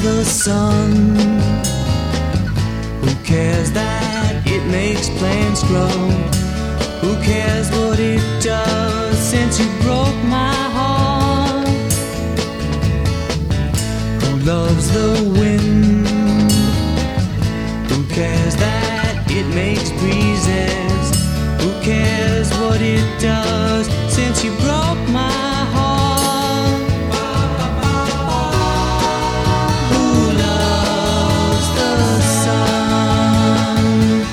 the sun? Who cares that it makes plants grow? Who cares what it does since you broke my heart? Who loves the wind? Who cares that it makes breezes? Who cares what it does since you broke my heart? Who loves the sun?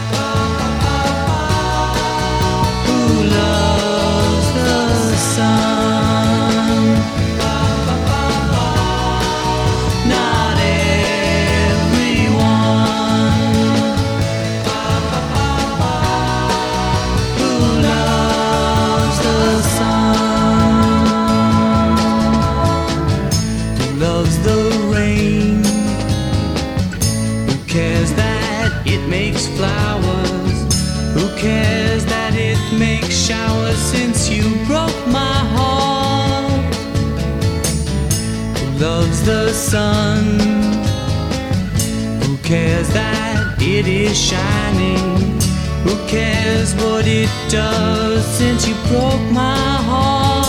Who loves the sun? Not everyone. Who loves the sun? Who loves the rain? Who cares that it makes flowers? Who cares that it makes showers since you broke my heart? Who loves the sun? Who cares that it is shining? Who cares what it does since you broke my heart?